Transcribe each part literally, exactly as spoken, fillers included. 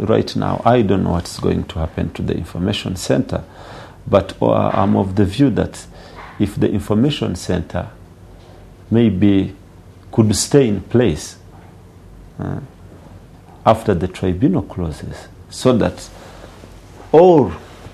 right now, I don't know what's going to happen to the information center, but uh, I'm of the view that if the information center maybe could stay in place uh, after the tribunal closes, so that all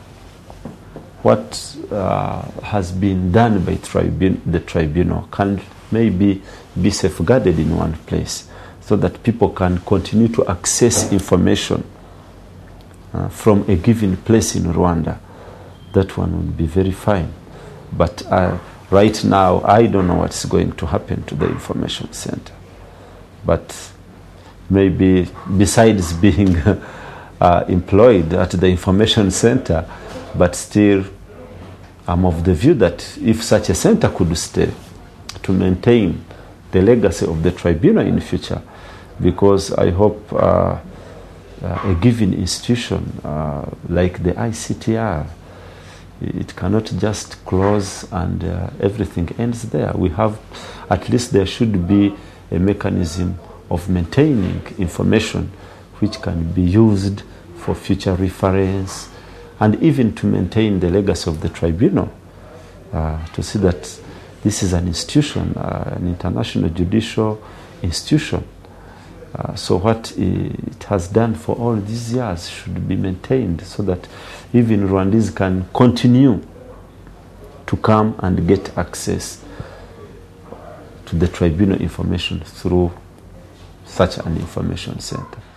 what uh, has been done by tribun- the tribunal can maybe be safeguarded in one place, so that people can continue to access information uh, from a given place in Rwanda. That one would be very fine. But uh, right now, I don't know what's going to happen to the information center. But maybe besides being uh, employed at the information center, but still I'm of the view that if such a center could stay to maintain the legacy of the tribunal in the future, because I hope uh, uh, a given institution uh, like the I C T R, it cannot just close and uh, everything ends there. We have, at least there should be a mechanism of maintaining information which can be used for future reference, and even to maintain the legacy of the tribunal, uh, to see that this is an institution, uh, an international judicial institution. Uh, so what it has done for all these years should be maintained, so that even Rwandese can continue to come and get access to the tribunal information through such an information center.